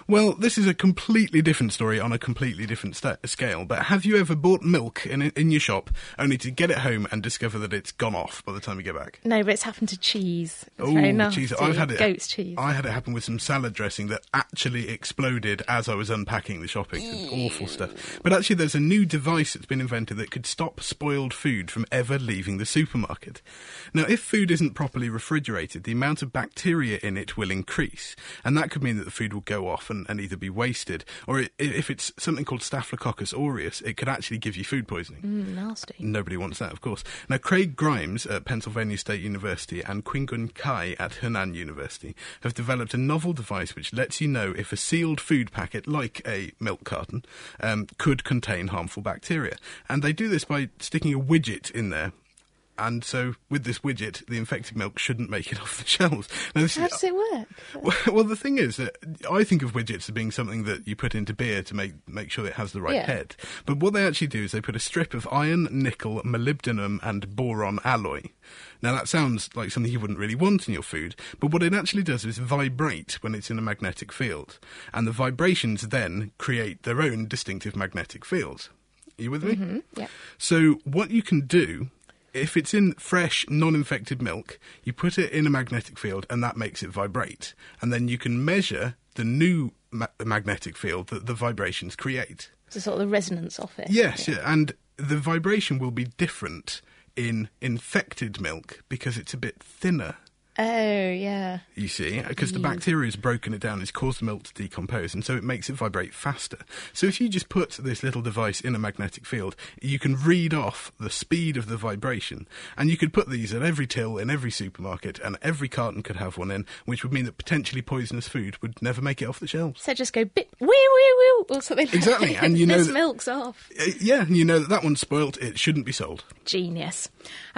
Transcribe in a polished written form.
Well, this is a completely different story on a completely different scale, but have you ever bought milk in your shop only to get it home and discover that it's gone off by the time you get back? No, but it's happened to cheese. It's Oh, very nasty. cheese. I've had it. Goat's cheese. I had it happen with some salad dressing that actually exploded as I was unpacking the shopping. Awful stuff. But actually, there's a new device that's been invented that could stop spoiled food from ever leaving the supermarket. Now, if food isn't properly refrigerated, the amount of bacteria in it will increase, and that could mean that the food will go off and either be wasted, or if it's something called Staphylococcus aureus, it could actually give you food poisoning. Nasty. Nobody wants that, of course. Now, Craig Grimes at Pennsylvania State University and Qingun Kai at Henan University have developed a novel device which lets you know if a sealed food packet, like a milk carton, could contain harmful bacteria. And they do this by sticking a widget in there. And so, with this widget, the infected milk shouldn't make it off the shelves. Now, How does it work? Well, the thing is that I think of widgets as being something that you put into beer to make sure it has the right head. But what they actually do is they put a strip of iron, nickel, molybdenum and boron alloy. Now, that sounds like something you wouldn't really want in your food, but what it actually does is vibrate when it's in a magnetic field. And the vibrations then create their own distinctive magnetic fields. Are you with me? Mm-hmm. Yeah. So, what you can do, if it's in fresh, non-infected milk, you put it in a magnetic field and that makes it vibrate. And then you can measure the new magnetic field that the vibrations create. So sort of the resonance of it. Yes, yeah. And the vibration will be different in infected milk because it's a bit thinner. Oh, yeah. You see, because the bacteria has broken it down, it's caused the milk to decompose, and so it makes it vibrate faster. So if you just put this little device in a magnetic field, you can read off the speed of the vibration, and you could put these at every till in every supermarket, and every carton could have one in, which would mean that potentially poisonous food would never make it off the shelves. So just go bip, wee, wee, wee, or something. Exactly, and you know this that, milk's off. Yeah, and you know that one's spoilt, it shouldn't be sold. Genius.